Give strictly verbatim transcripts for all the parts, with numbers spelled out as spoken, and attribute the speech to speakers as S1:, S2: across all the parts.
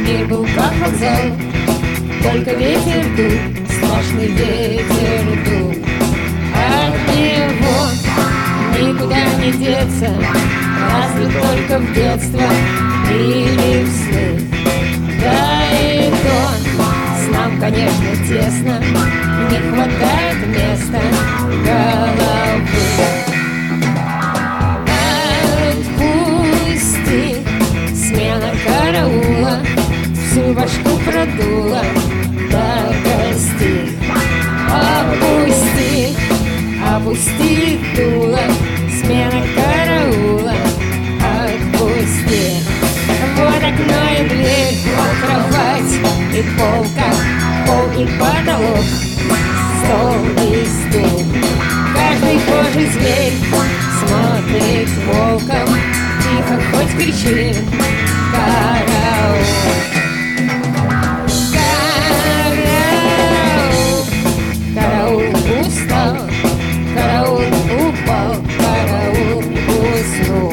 S1: Мир был как вокзал, только ветер дул, страшный ветер дул. От него никуда не деться, разве только в детство или в сны. Да и то снам, конечно, тесно, не хватает места головы. Отпусти, смена караула всю башку продула до костей. Опусти, опусти дуло, смена караула, отпусти. Вот окно и дверь, вот кровать и полка, пол и потолок, стол и стул. Каждый божий зверь смотрит волком, тихо хоть кричи: караул! Караул! Караул устал, караул упал, караул уснул.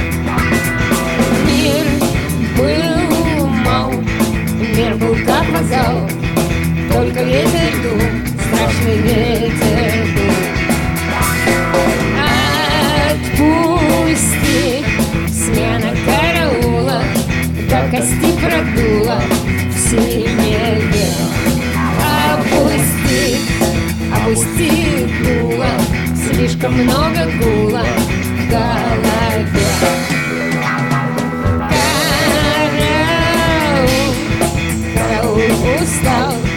S1: Мир был мал, мир был как вокзал, только ветер дул, страшный ветер дул. Отпусти, смена караула до кости продула в синеве. Опусти, опусти дуло, слишком много гула в голове. Караул, караул устал,